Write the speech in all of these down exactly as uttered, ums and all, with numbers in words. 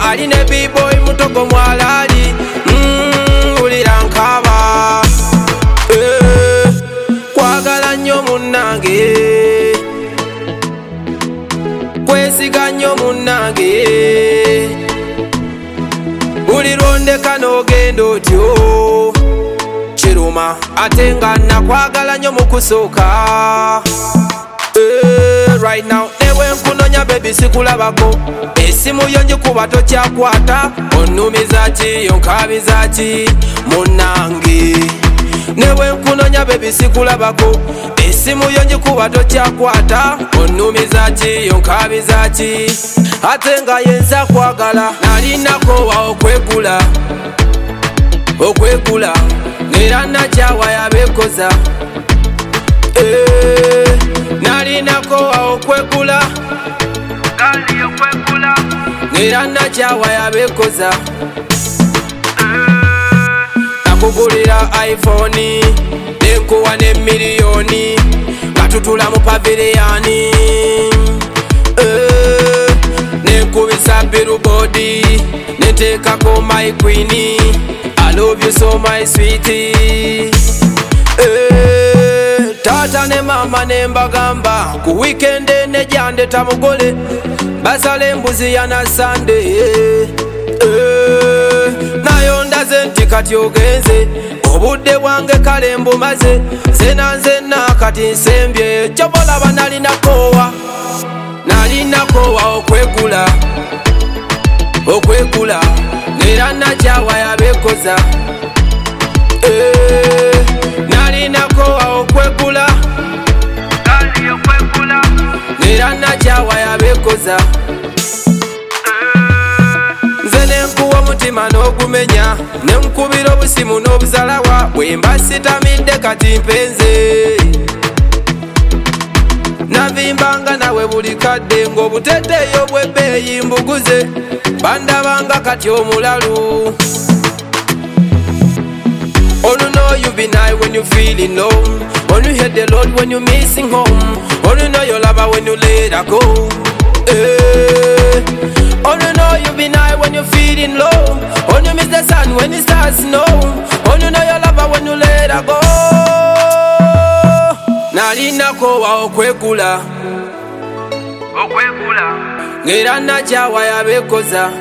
ali ne B-boy mutogo mwalali mm, ulira nkaba eh, kwagala nnyo munnange kwesiga nnyo munnange buli lwondeka n'ogenda otyo kiruma ate nga nakwagala nnyo mu kusooka eh, right now newe nkunonya baby sikulabako esimu yo njikuba tokyakwata onnumiza ki yonkabiza ki munnange newe nkunonya baby sikulabako esimu yo njikuba tokyakwata onnumiza ki yonkabiza ki ate nga yenza kwagala nalinako wa okwegula okwegula nera nakyawa yabekoza eh, nalinako wa okwegula gali okwegula nera nakyawa yabekoza nakugulira iPhone nenkuwa ne miliyoni batutula mu paviliyani eh, nenkubisa billboardi nenteekako my queen I love you so my sweetie eh, tata ne mama ne mbagamba ku weekend nejandeta mugole basale embuzi yana Sunday eh, nayo ndaze nti kati ogenze obudde bwange kale mbumaze zena nzenna kati nsembye kyobolaba nalinakowa nalinakowa okwegula okwegula nera nakyawa yabekoza eh, nalinakowa okwegula gali okwegula nera nakyawa yabekoza nze nenkuwa omutima n'ogumenya nenkubira obusimu n'obuzalawa bwemba sitamidde kati mpenze navimbanga nawe buli kadde ng'obuteteeyo bw'ebbeeyi mbuguze bandabanga kati omulalu Only know you be nice when you feeling low. Only hear the Lord when you missing home. Only know you love her when you let her go. Eh. Only know you be nice when you feeling low. Only miss the sun when it starts snow. Only know you love her when you let her go. Nalinako wa okwegula okwegula ngera nakyawa yabekoza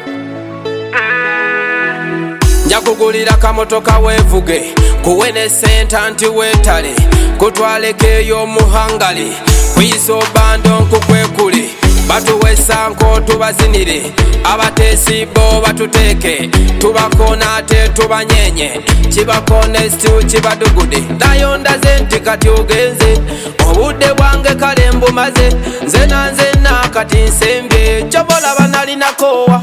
njakugulira kamotoka wevuge kuwene senta nti wetale kutwalekeyo muhangali kwiso bando nkukwekule batuwesa nko tubazinire abatesi bo batuteke tubakona ate tubanyenye kibakone stu kibadugude nayo ndaze nti kati ogenze obudde bwange kale mbumaze nze nanze nakati nsembye kyobolaba nalinakowa